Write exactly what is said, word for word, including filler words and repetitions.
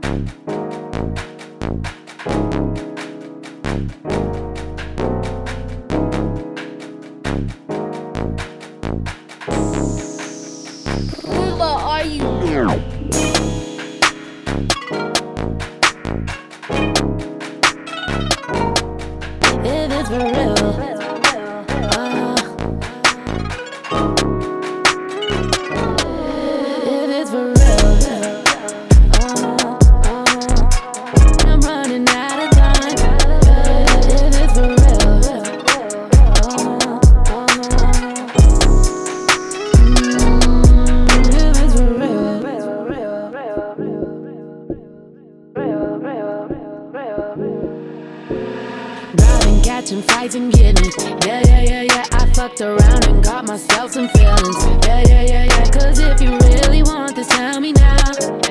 Pumbaa, are you? If it's for real, uh, if it's for real, uh, uh, I'm running out of time. If it's for real, uh, uh, mm, if it's for real, driving, catching fights and getting it. Yeah, yeah, yeah, yeah. I fucked around and got myself some feelings. Yeah, yeah, yeah, yeah. Cause if you really want this, tell me now.